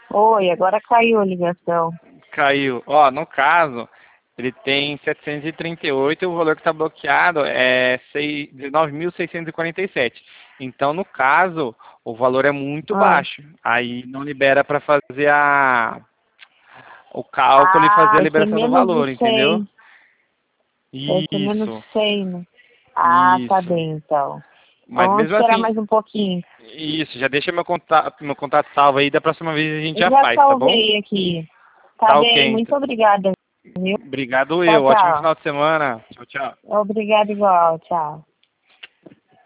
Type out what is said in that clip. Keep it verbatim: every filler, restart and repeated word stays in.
Oi, agora caiu a ligação. Caiu. Ó, no caso, ele tem setecentos e trinta e oito e o valor que está bloqueado é dezenove mil seiscentos e quarenta e sete. Então, no caso, o valor é muito Ah, baixo. Aí não libera para fazer a, o cálculo e fazer ah, a vai ser liberação do menos de valor, entendeu? cem. Vai ser menos de Isso, cem, né? Ah, tá isso. bem, então. Então Mas vamos mesmo esperar assim, mais um pouquinho. isso, já deixa meu contato, meu contato salvo aí, da próxima vez a gente Eu já já faz, tá bom? salvei aqui. Tá Tá ok, bem, muito então. obrigada, viu? Obrigado Tchau, eu. Ótimo tchau. final de semana. Tchau, tchau. Obrigada igual, tchau.